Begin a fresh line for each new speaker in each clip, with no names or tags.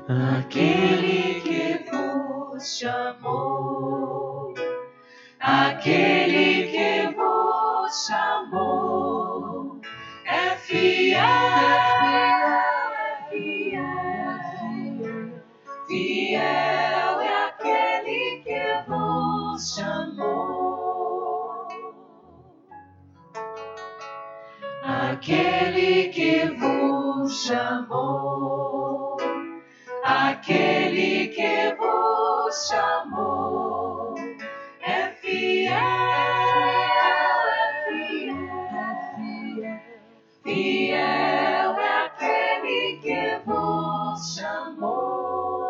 aquele que vos chamou, aquele que vos chamou, é fiel, fiel é aquele que vos chamou, aquele que vos chamou, aquele que vos chamou, é fiel, fiel é aquele que vos chamou.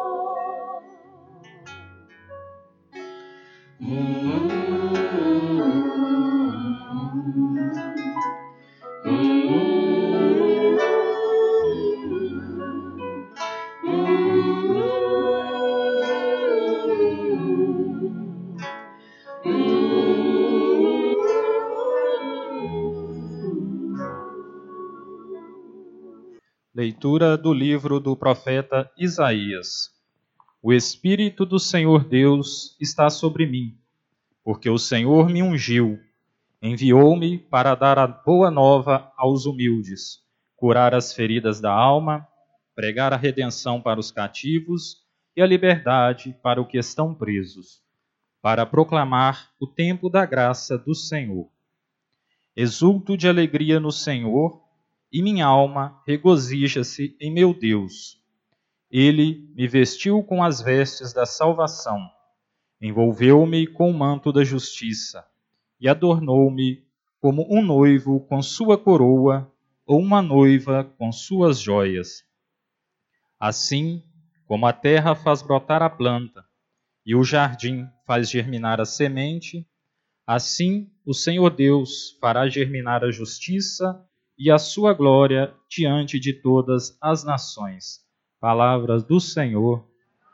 Leitura do livro do profeta Isaías. O Espírito do Senhor Deus está sobre mim, porque o Senhor me ungiu, enviou-me para dar a boa nova aos humildes, curar as feridas da alma, pregar a redenção para os cativos e a liberdade para os que estão presos, para proclamar o tempo da graça do Senhor. Exulto de alegria no Senhor, e minha alma regozija-se em meu Deus. Ele me vestiu com as vestes da salvação, envolveu-me com o manto da justiça e adornou-me como um noivo com sua coroa ou uma noiva com suas joias. Assim como a terra faz brotar a planta e o jardim faz germinar a semente, assim o Senhor Deus fará germinar a justiça e a sua glória diante de todas as nações. Palavras do Senhor.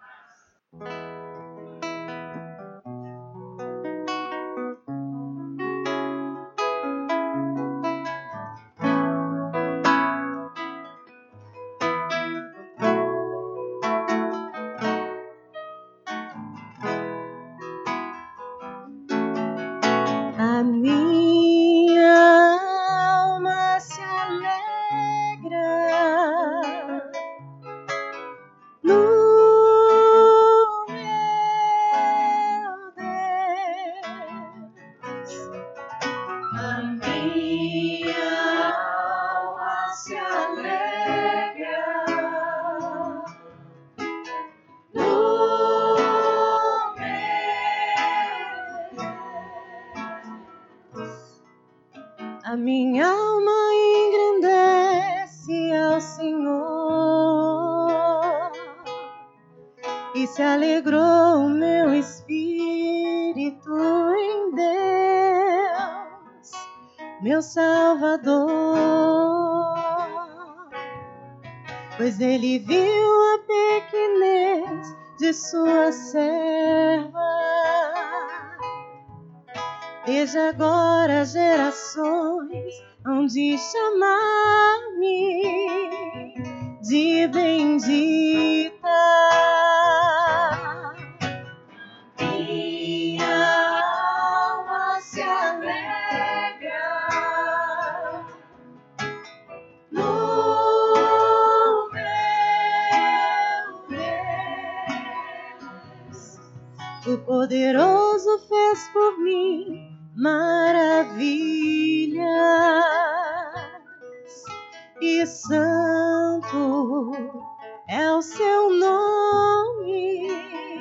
A minha alma se alegra no meu Deus.
A minha alma se alegra no meu Deus.
A minha alma engrandece ao Senhor e se alegrou o meu espírito em Deus, meu Salvador, pois ele viu a pequenez de sua serva. Desde agora gerações hão de chamar-me de bendita.
Minha alma se alegra no meu Deus.
O poderoso fez por mim maravilhas, e santo é o seu nome.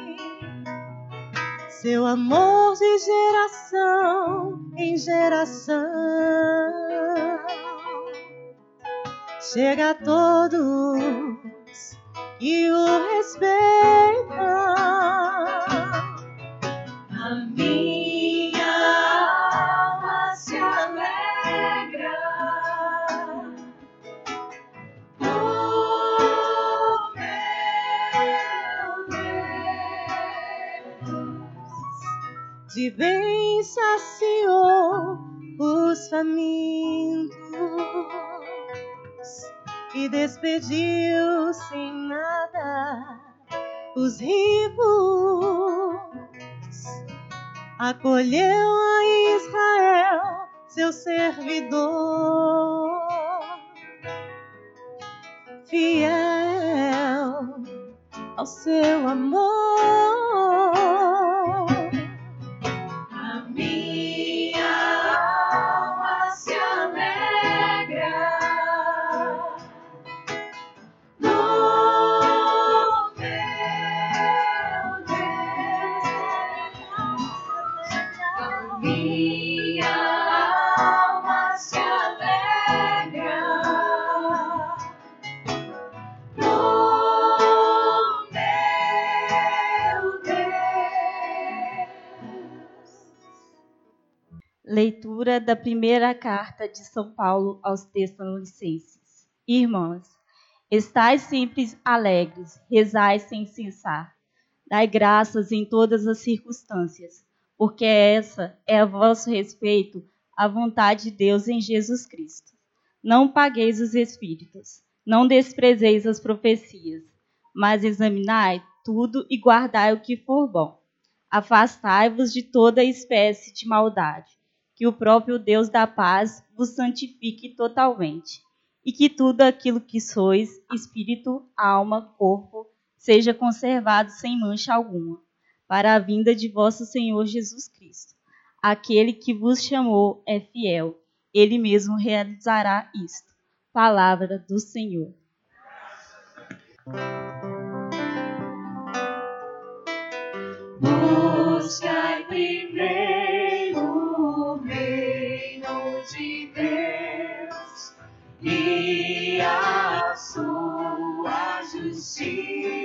Seu amor de geração em geração chega a todos que o respeitam.
A minha alma se alegra no meu Deus.
De bem saciou os famintos e despediu sem nada os ricos, acolheu a Israel, seu servidor, fiel ao seu amor.
A minha alma se alegra no meu Deus. A minha alma se alegra no meu Deus.
Leitura da primeira carta de São Paulo aos Tessalonicenses. Irmãos, estais sempre alegres, rezai sem cessar. Dai graças em todas as circunstâncias, porque essa é a vosso respeito a vontade de Deus em Jesus Cristo. Não pagueis os espíritos, não desprezeis as profecias, mas examinai tudo e guardai o que for bom. Afastai-vos de toda espécie de maldade, que o próprio Deus da paz vos santifique totalmente, e que tudo aquilo que sois, espírito, alma, corpo, seja conservado sem mancha alguma, para a vinda de vosso Senhor Jesus Cristo. Aquele que vos chamou é fiel, ele mesmo realizará isto. Palavra do Senhor.
Buscai primeiro o reino de Deus e a sua justiça,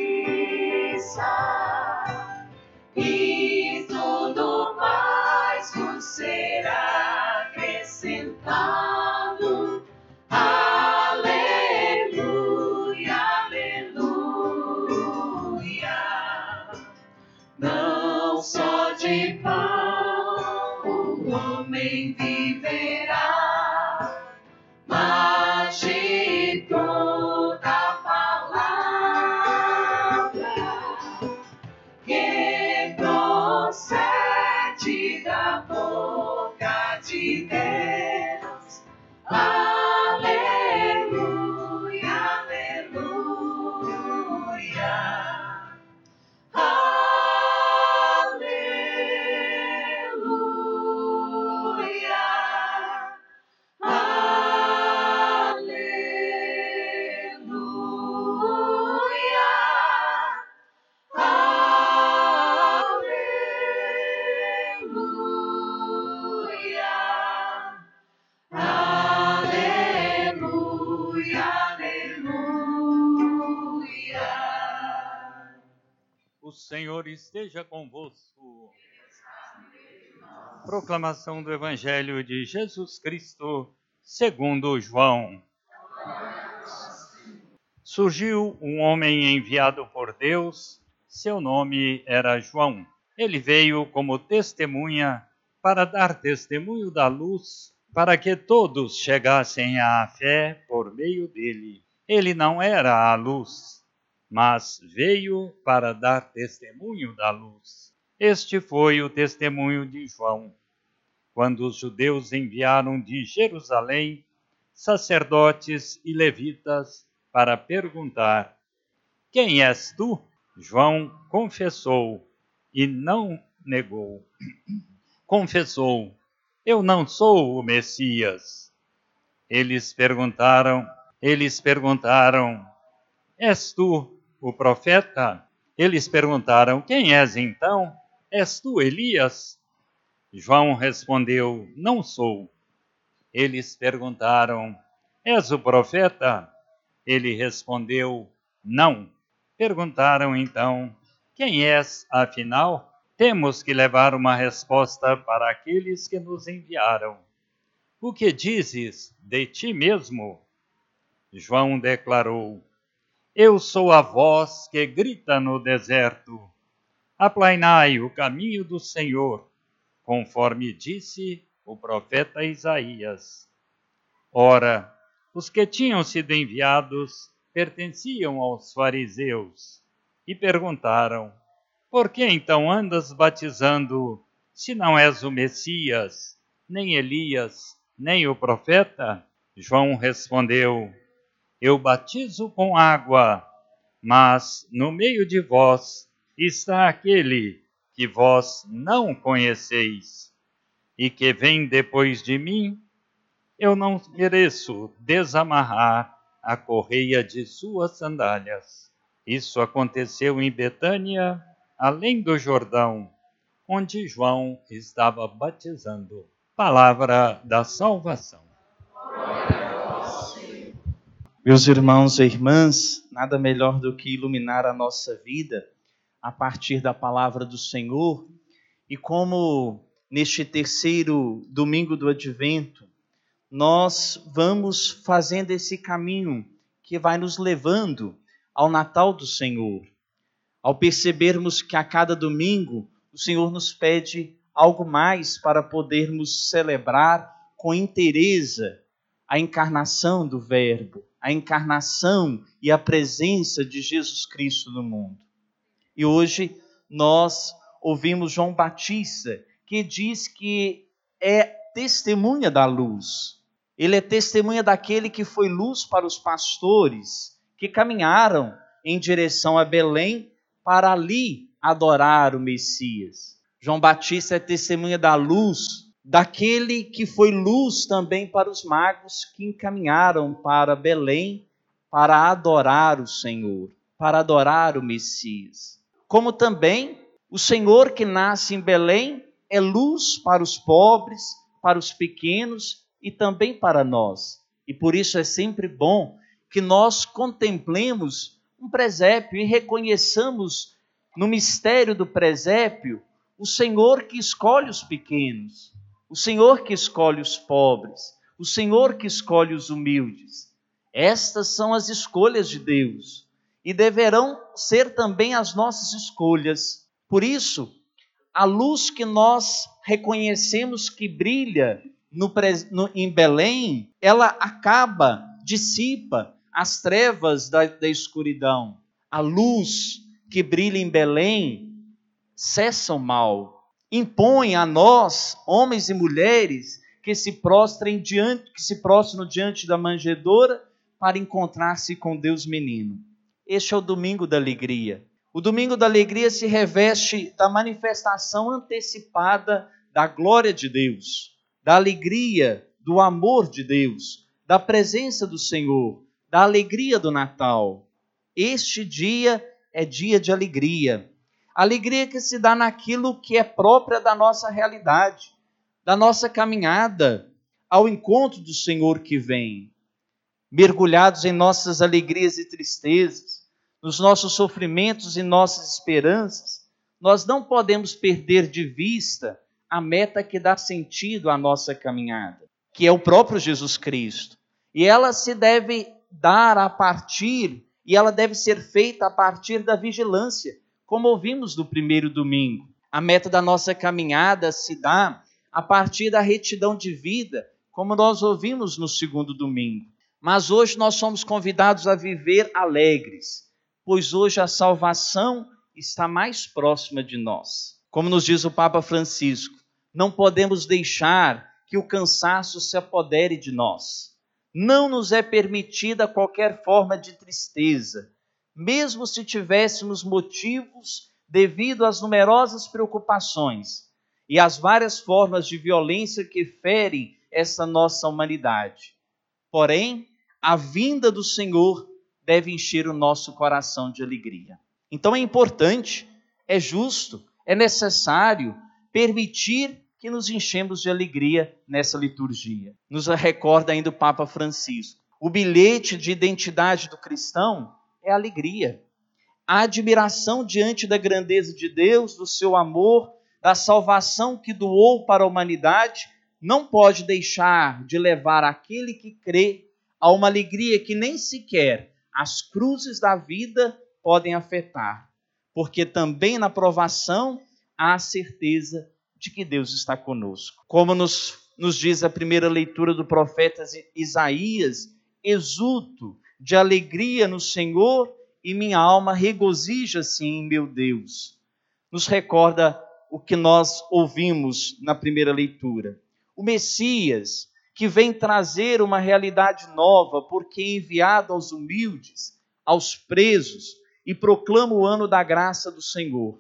e tudo mais vos será acrescentado. Aleluia, aleluia. Não só de pão o homem viverá, mas de toda palavra que procede da boca de Deus. Aleluia, aleluia. Aleluia, aleluia, aleluia.
O Senhor esteja convosco. Proclamação do Evangelho de Jesus Cristo, segundo João. Surgiu um homem enviado por Deus, seu nome era João. Ele veio como testemunha para dar testemunho da luz, para que todos chegassem à fé por meio dele. Ele não era a luz, mas veio para dar testemunho da luz. Este foi o testemunho de João, quando os judeus enviaram de Jerusalém sacerdotes e levitas para perguntar: quem és tu? João confessou e não negou. Confessou: eu não sou o Messias. Eles perguntaram: és tu o profeta? Eles perguntaram: quem és então? És tu Elias? João respondeu: não sou. Eles perguntaram: és o profeta? Ele respondeu: não. Perguntaram então: quem és, afinal? Temos que levar uma resposta para aqueles que nos enviaram. O que dizes de ti mesmo? João declarou: eu sou a voz que grita no deserto: aplainai o caminho do Senhor, conforme disse o profeta Isaías. Ora, os que tinham sido enviados pertenciam aos fariseus.
e perguntaram: por que então andas batizando, se não és o Messias, nem Elias, nem o profeta? João respondeu: eu batizo com água, mas no meio de vós está aquele que vós não conheceis, e que vem depois de mim. Eu não mereço desamarrar a correia de suas sandálias. Isso aconteceu em Betânia, além do Jordão, onde João estava batizando. Palavra da salvação.
Meus irmãos e irmãs, nada melhor do que iluminar a nossa vida a partir da palavra do Senhor. E como neste terceiro domingo do Advento, nós vamos fazendo esse caminho que vai nos levando ao Natal do Senhor. Ao percebermos que a cada domingo o Senhor nos pede algo mais para podermos celebrar com inteireza a encarnação do Verbo, a encarnação e a presença de Jesus Cristo no mundo. E hoje nós ouvimos João Batista, que diz que é testemunha da luz. Ele é testemunha daquele que foi luz para os pastores que caminharam em direção a Belém para ali adorar o Messias. João Batista é testemunha da luz daquele que foi luz também para os magos que encaminharam para Belém para adorar o Senhor, para adorar o Messias. Como também o Senhor que nasce em Belém é luz para os pobres, para os pequenos e também para nós. E por isso é sempre bom que nós contemplemos um presépio e reconheçamos no mistério do presépio o Senhor que escolhe os pequenos, o Senhor que escolhe os pobres, o Senhor que escolhe os humildes. Estas são as escolhas de Deus e deverão ser também as nossas escolhas. Por isso, a luz que nós reconhecemos que brilha em Belém, ela dissipa as trevas da escuridão. A luz que brilha em Belém cessa o mal. Impõe a nós, homens e mulheres, que se prostram diante da manjedoura para encontrar-se com Deus menino. Este é o domingo da alegria. O domingo da alegria se reveste da manifestação antecipada da glória de Deus, da alegria, do amor de Deus, da presença do Senhor, da alegria do Natal. Este dia é dia de alegria. Alegria que se dá naquilo que é própria da nossa realidade, da nossa caminhada ao encontro do Senhor que vem. Mergulhados em nossas alegrias e tristezas, nos nossos sofrimentos e nossas esperanças, nós não podemos perder de vista a meta que dá sentido à nossa caminhada, que é o próprio Jesus Cristo. E ela se deve dar e ela deve ser feita a partir da vigilância, como ouvimos no primeiro domingo. A meta da nossa caminhada se dá a partir da retidão de vida, como nós ouvimos no segundo domingo. Mas hoje nós somos convidados a viver alegres, pois hoje a salvação está mais próxima de nós. Como nos diz o Papa Francisco, não podemos deixar que o cansaço se apodere de nós. Não nos é permitida qualquer forma de tristeza, mesmo se tivéssemos motivos devido às numerosas preocupações e às várias formas de violência que ferem essa nossa humanidade. Porém, a vinda do Senhor deve encher o nosso coração de alegria. Então é importante, é justo, é necessário permitir que nos enchemos de alegria nessa liturgia. Nos recorda ainda o Papa Francisco. O bilhete de identidade do cristão é a alegria. A admiração diante da grandeza de Deus, do seu amor, da salvação que doou para a humanidade, não pode deixar de levar aquele que crê a uma alegria que nem sequer as cruzes da vida podem afetar, porque também na provação há a certeza de que Deus está conosco. Como nos diz a primeira leitura do profeta Isaías, exulto de alegria no Senhor e minha alma regozija-se em meu Deus. Nos recorda o que nós ouvimos na primeira leitura. O Messias, que vem trazer uma realidade nova, porque é enviado aos humildes, aos presos, e proclama o ano da graça do Senhor.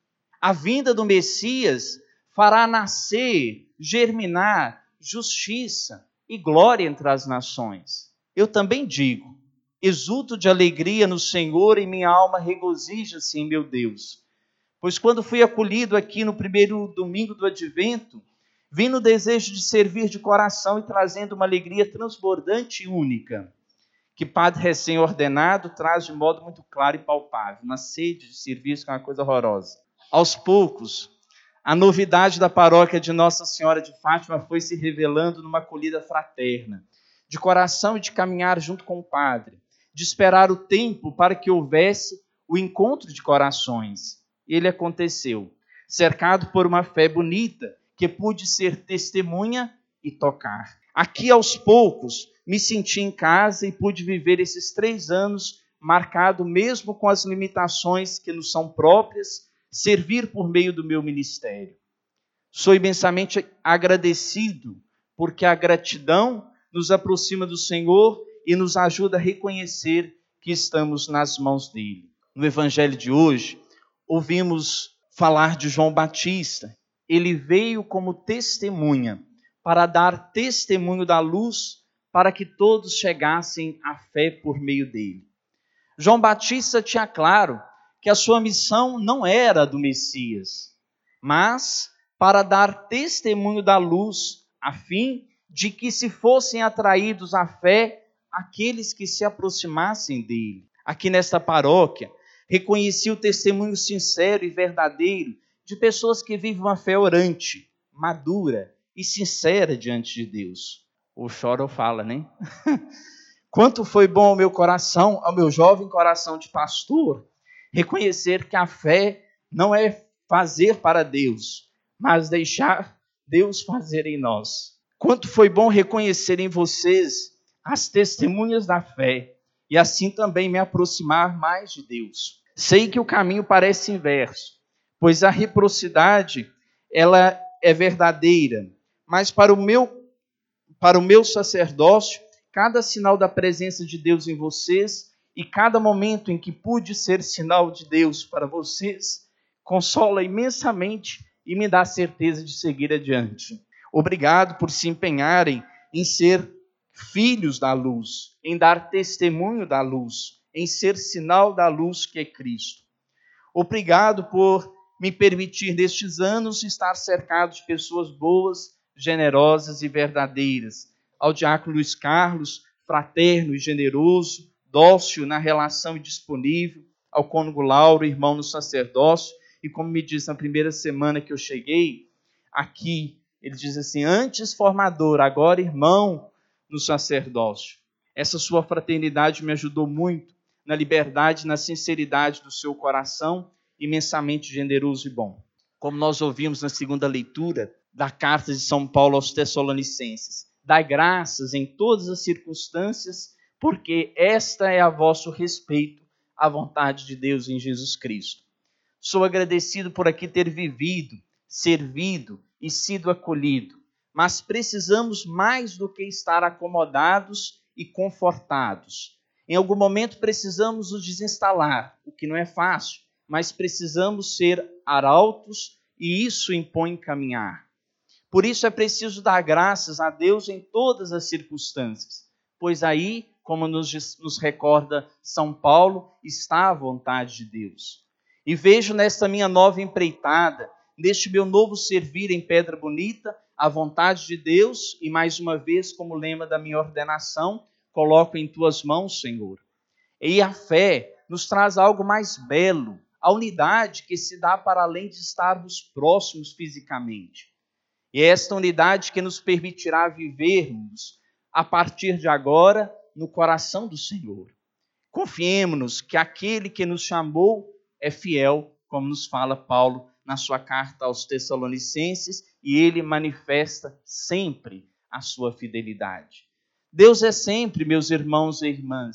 A vinda do Messias fará nascer, germinar justiça e glória entre as nações. Eu também digo, exulto de alegria no Senhor e minha alma regozija-se em meu Deus. Pois quando fui acolhido aqui no primeiro domingo do Advento, vim no desejo de servir de coração e trazendo uma alegria transbordante e única, que padre recém-ordenado traz de modo muito claro e palpável, uma sede de serviço que é uma coisa horrorosa. Aos poucos, a novidade da paróquia de Nossa Senhora de Fátima foi se revelando numa acolhida fraterna, de coração e de caminhar junto com o padre, de esperar o tempo para que houvesse o encontro de corações. Ele aconteceu, cercado por uma fé bonita, que pude ser testemunha e tocar. Aqui, aos poucos, me senti em casa e pude viver esses 3 anos marcado mesmo com as limitações que nos são próprias, servir por meio do meu ministério. Sou imensamente agradecido, porque a gratidão nos aproxima do Senhor e nos ajuda a reconhecer que estamos nas mãos dele. No Evangelho de hoje, ouvimos falar de João Batista. Ele veio como testemunha, para dar testemunho da luz, para que todos chegassem à fé por meio dele. João Batista tinha claro que a sua missão não era do Messias, mas para dar testemunho da luz, a fim de que se fossem atraídos à fé aqueles que se aproximassem dele. Aqui nesta paróquia, reconheci o testemunho sincero e verdadeiro de pessoas que vivem uma fé orante, madura e sincera diante de Deus. Ou chora ou fala, né? Quanto foi bom ao meu coração, ao meu jovem coração de pastor, reconhecer que a fé não é fazer para Deus, mas deixar Deus fazer em nós. Quanto foi bom reconhecer em vocês as testemunhas da fé e assim também me aproximar mais de Deus. Sei que o caminho parece inverso, pois a reciprocidade ela é verdadeira, mas para o meu sacerdócio, cada sinal da presença de Deus em vocês e cada momento em que pude ser sinal de Deus para vocês, consola imensamente e me dá certeza de seguir adiante. Obrigado por se empenharem em ser filhos da luz, em dar testemunho da luz, em ser sinal da luz que é Cristo. Obrigado por me permitir nestes anos estar cercado de pessoas boas, generosas e verdadeiras. Ao diácono Luiz Carlos, fraterno e generoso, dócil na relação e disponível, ao cônego Lauro, irmão no sacerdócio, e como me disse na primeira semana que eu cheguei aqui, ele diz assim, antes formador, agora irmão no sacerdócio. Essa sua fraternidade me ajudou muito na liberdade, na sinceridade do seu coração, imensamente generoso e bom. Como nós ouvimos na segunda leitura da carta de São Paulo aos Tessalonicenses, dai graças em todas as circunstâncias, porque esta é a vosso respeito, a vontade de Deus em Jesus Cristo. Sou agradecido por aqui ter vivido, servido e sido acolhido, mas precisamos mais do que estar acomodados e confortados. Em algum momento precisamos nos desinstalar, o que não é fácil, mas precisamos ser arautos e isso impõe caminhar. Por isso é preciso dar graças a Deus em todas as circunstâncias, pois aí, como nos recorda São Paulo, está a vontade de Deus. E vejo nesta minha nova empreitada, neste meu novo servir em Pedra Bonita, a vontade de Deus e mais uma vez, como lema da minha ordenação, coloco em tuas mãos, Senhor. E a fé nos traz algo mais belo, a unidade que se dá para além de estarmos próximos fisicamente. E é esta unidade que nos permitirá vivermos, a partir de agora, no coração do Senhor. Confiemo-nos que aquele que nos chamou é fiel, como nos fala Paulo na sua carta aos Tessalonicenses, e ele manifesta sempre a sua fidelidade. Deus é sempre, meus irmãos e irmãs,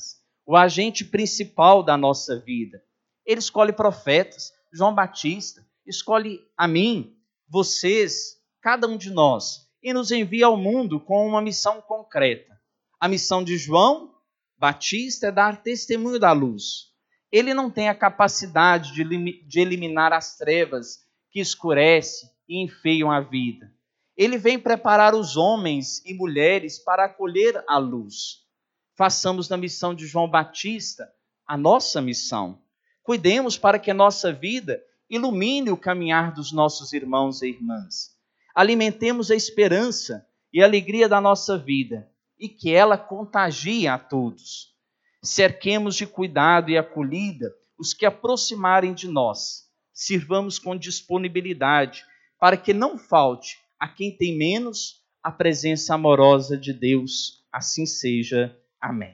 o agente principal da nossa vida. Ele escolhe profetas, João Batista, escolhe a mim, vocês, cada um de nós, e nos envia ao mundo com uma missão concreta. A missão de João Batista é dar testemunho da luz. Ele não tem a capacidade de eliminar as trevas que escurecem e enfeiam a vida. Ele vem preparar os homens e mulheres para acolher a luz. Façamos da missão de João Batista a nossa missão. Cuidemos para que a nossa vida ilumine o caminhar dos nossos irmãos e irmãs. Alimentemos a esperança e a alegria da nossa vida e que ela contagie a todos. Cerquemos de cuidado e acolhida os que aproximarem de nós. Sirvamos com disponibilidade para que não falte a quem tem menos a presença amorosa de Deus. Assim seja. Amém.